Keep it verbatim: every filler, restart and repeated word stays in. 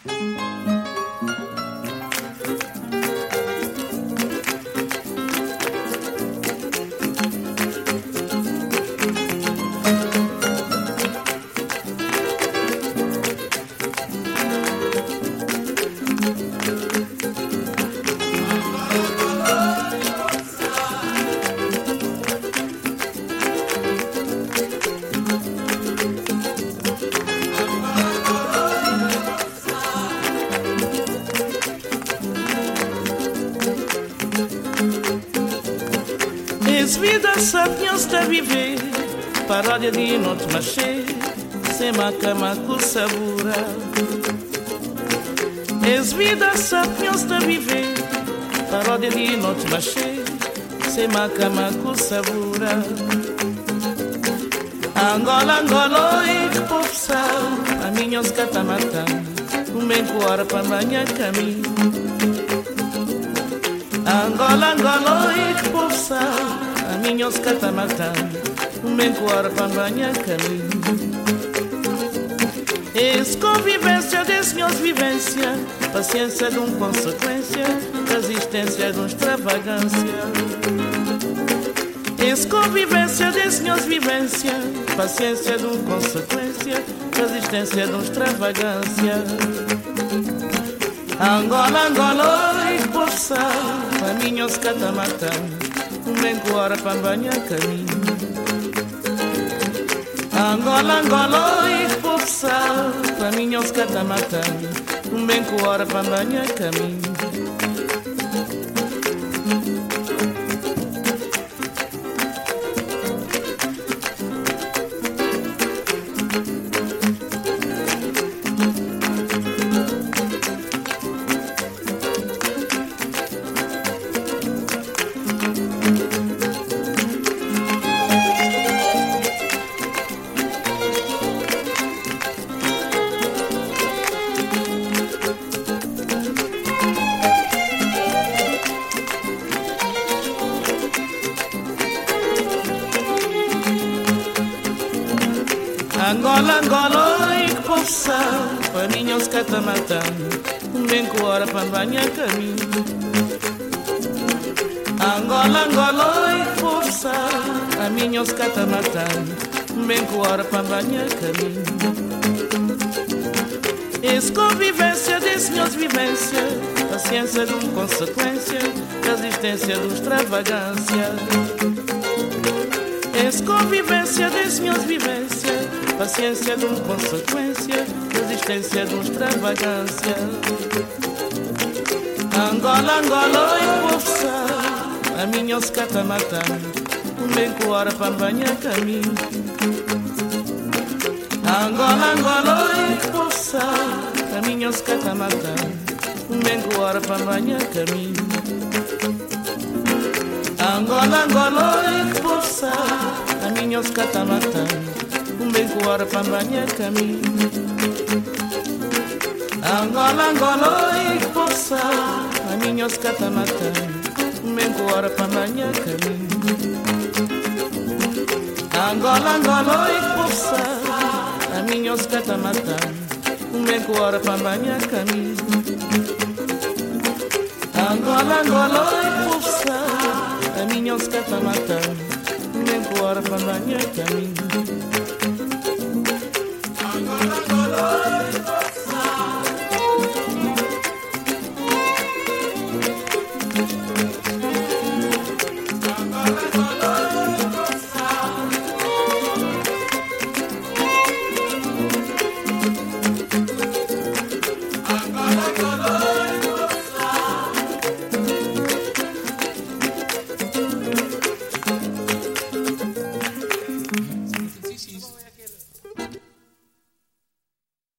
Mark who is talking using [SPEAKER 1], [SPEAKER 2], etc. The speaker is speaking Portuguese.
[SPEAKER 1] Es vida sapiens de viver, paródia de noite machê, sem macamaco sabura. Es vida sapiens de viver, paródia de noite machê, sem macamaco sabura. Angola, Angola, e que povo sal, a minha os catamatã, um bem coara para banhar caminho. Angola, Angola, e que povo sal, a minha os catamatã, um bem coara para banhar caminho. Esse convivência desse senhores vivência, paciência de um consequência, resistência de um extravagância. Esse convivência desse senhores vivência, paciência de um consequência, resistência de um extravagância. Angola, Angola, e que povo sal, a minha os catamatã, um bem coara para banhar caminho. Angola, Angola, e que povo sal, a minha os catamatã, um bem coara para banhar caminho. Angola, Angola, e que povo sal, para minha os catamatã, um bem coara para banhar caminho. Angola, Angola, e que povo sal, a minha os catamatã, um bem coara para banhar caminho. Esse convivência desse senhores vivência, paciência de um consequência, resistência de um extravagância. Esse convivência desse senhores vivência, paciência de um consequência, resistência de um extravagância. Angola, Angola, e que povo sal, a minha os catamatã, um bem coara para banhar caminho. Angola, Angola, e que povo sal, a minha os catamatã, um bem coara para banhar caminho. Angola, Angola, e que povo sal, a minha os catamatã, um bem coara para banhar caminho. Angola, Angola, e que povo sal, a minha os catamatã, um bem coara para banhar caminho. Angola, Angola, e que povo sal, a minha os catamatã, um bem coara para banhar caminho. Angola, Angola, e que povo sal, a minha os catamatã, um bem coara para banhar caminho. Angola, Angola, e que povo sal. Angola, Angola.